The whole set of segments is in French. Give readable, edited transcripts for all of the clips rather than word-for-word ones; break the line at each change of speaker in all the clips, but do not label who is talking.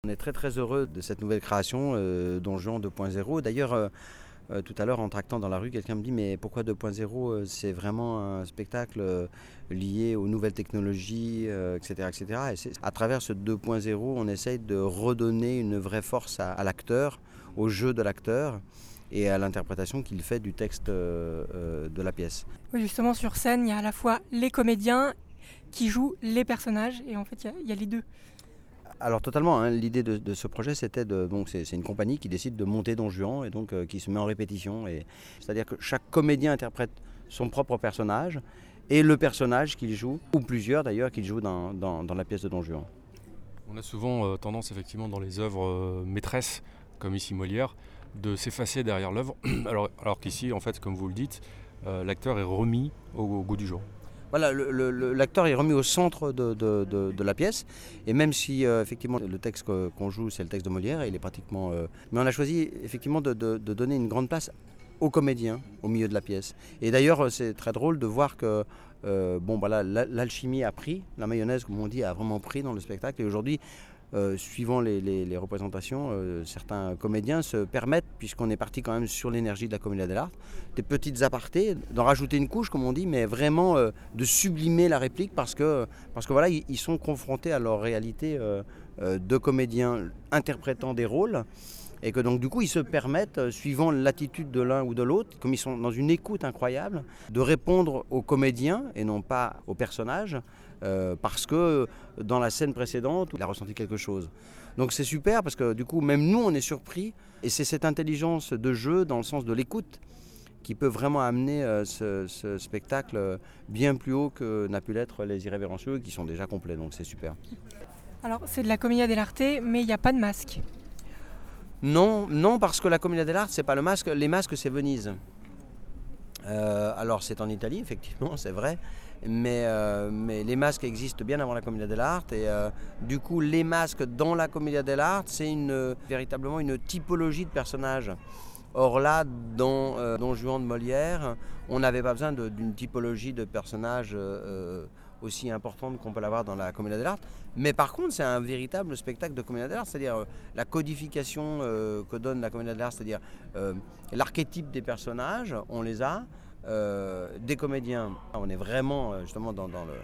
On est très très heureux de cette nouvelle création, Don Juan 2.0. D'ailleurs, tout à l'heure en tractant dans la rue, quelqu'un me dit mais pourquoi 2.0? C'est vraiment un spectacle lié aux nouvelles technologies, etc., etc. Et c'est, à travers ce 2.0, on essaye de redonner une vraie force à l'acteur, au jeu de l'acteur et à l'interprétation qu'il fait du texte de la pièce.
Oui, justement, sur scène, il y a à la fois les comédiens qui jouent les personnages, et en fait, il y a les deux.
Alors totalement, hein, l'idée de ce projet, c'était donc c'est une compagnie qui décide de monter Don Juan et donc qui se met en répétition. C'est-à-dire que chaque comédien interprète son propre personnage et le personnage qu'il joue, ou plusieurs d'ailleurs, qu'il joue dans la pièce de Don Juan.
On a souvent tendance effectivement dans les œuvres maîtresses, comme ici Molière, de s'effacer derrière l'œuvre, alors qu'ici, en fait, comme vous le dites, l'acteur est remis au goût du jour.
Voilà, l'acteur est remis au centre de la pièce, et même si effectivement le texte qu'on joue c'est le texte de Molière, il est pratiquement... mais on a choisi effectivement de donner une grande place aux comédiens au milieu de la pièce. Et d'ailleurs c'est très drôle de voir que l'alchimie a pris, la mayonnaise comme on dit a vraiment pris dans le spectacle, et aujourd'hui suivant les représentations, certains comédiens se permettent, puisqu'on est parti quand même sur l'énergie de la Commedia dell'arte, des petites apartés, d'en rajouter une couche comme on dit, mais vraiment de sublimer la réplique parce que voilà, ils sont confrontés à leur réalité de comédiens interprétant des rôles. Et que donc du coup ils se permettent, suivant l'attitude de l'un ou de l'autre, comme ils sont dans une écoute incroyable, de répondre aux comédiens et non pas aux personnages, parce que dans la scène précédente, il a ressenti quelque chose. Donc c'est super parce que du coup même nous on est surpris, et c'est cette intelligence de jeu dans le sens de l'écoute qui peut vraiment amener ce spectacle bien plus haut que n'a pu l'être Les Irrévérencieux, qui sont déjà complets, donc c'est super.
Alors, c'est de la Commedia dell'arte, mais il n'y a pas de masque.
Non, parce que la Commedia dell'arte, c'est pas le masque. Les masques, c'est Venise. Alors, c'est en Italie, effectivement, c'est vrai. Mais les masques existent bien avant la Commedia dell'arte. Et du coup, les masques dans la Commedia dell'arte, c'est véritablement une typologie de personnages. Or là, dans Don Juan de Molière, on n'avait pas besoin d'une typologie de personnages aussi importante qu'on peut l'avoir dans la Commedia dell'arte. Mais par contre, c'est un véritable spectacle de Commedia dell'arte, c'est-à-dire la codification que donne la Commedia dell'arte, c'est-à-dire l'archétype des personnages, on les a, des comédiens, on est vraiment justement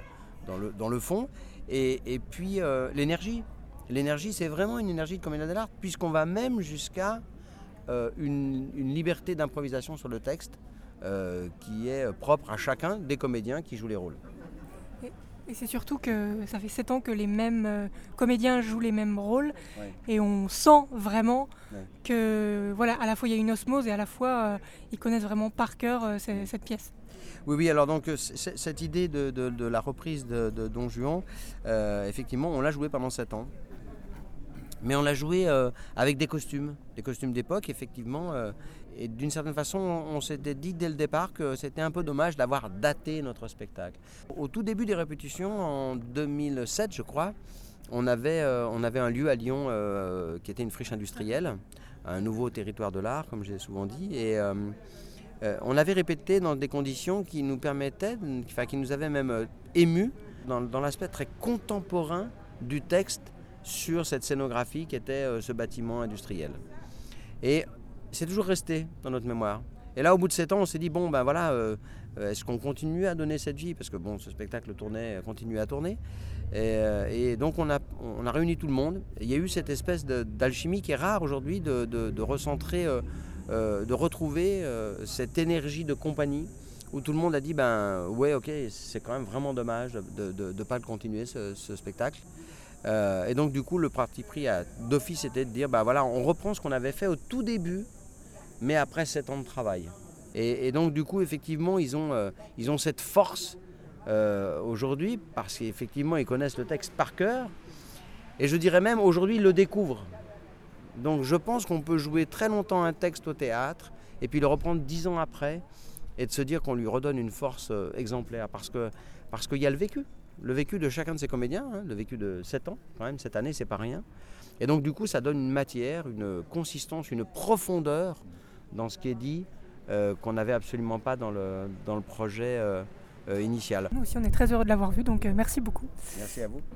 dans le fond, et puis l'énergie. L'énergie, c'est vraiment une énergie de Commedia dell'arte, puisqu'on va même jusqu'à une liberté d'improvisation sur le texte qui est propre à chacun des comédiens qui jouent les rôles.
Et c'est surtout que ça fait 7 ans que les mêmes comédiens jouent les mêmes rôles,
Ouais.
et on sent vraiment
Ouais.
que, voilà, à la fois il y a une osmose et à la fois ils connaissent vraiment par cœur cette pièce.
Oui, alors donc cette idée de la reprise de Don Juan, effectivement, on l'a joué pendant 7 ans. Mais on l'a joué avec des costumes d'époque, effectivement. Et d'une certaine façon, on s'était dit dès le départ que c'était un peu dommage d'avoir daté notre spectacle. Au tout début des répétitions, en 2007, je crois, on avait un lieu à Lyon qui était une friche industrielle, un nouveau territoire de l'art, comme j'ai souvent dit. Et on avait répété dans des conditions qui nous permettaient, qui nous avaient même émus dans l'aspect très contemporain du texte sur cette scénographie qui était ce bâtiment industriel. Et c'est toujours resté dans notre mémoire. Et là, au bout de 7 ans, on s'est dit, bon, ben voilà, est-ce qu'on continue à donner cette vie? Parce que bon, ce spectacle continue à tourner. Et donc, on a réuni tout le monde. Et il y a eu cette espèce d'alchimie qui est rare aujourd'hui, de recentrer, de retrouver cette énergie de compagnie, où tout le monde a dit, ben ouais, ok, c'est quand même vraiment dommage de ne pas le continuer, ce spectacle. Et donc du coup le parti pris d'office était de dire voilà, on reprend ce qu'on avait fait au tout début, mais après 7 ans de travail. Et donc du coup effectivement ils ont cette force aujourd'hui, parce qu'effectivement ils connaissent le texte par cœur, et je dirais même aujourd'hui ils le découvrent. Donc je pense qu'on peut jouer très longtemps un texte au théâtre et puis le reprendre 10 ans après et de se dire qu'on lui redonne une force exemplaire, parce qu'il y a le vécu de chacun de ces comédiens, le vécu de 7 ans, quand même, cette année, c'est pas rien. Et donc, du coup, ça donne une matière, une consistance, une profondeur dans ce qui est dit, qu'on n'avait absolument pas dans le projet initial.
Nous aussi, on est très heureux de l'avoir vu, donc merci beaucoup.
Merci à vous.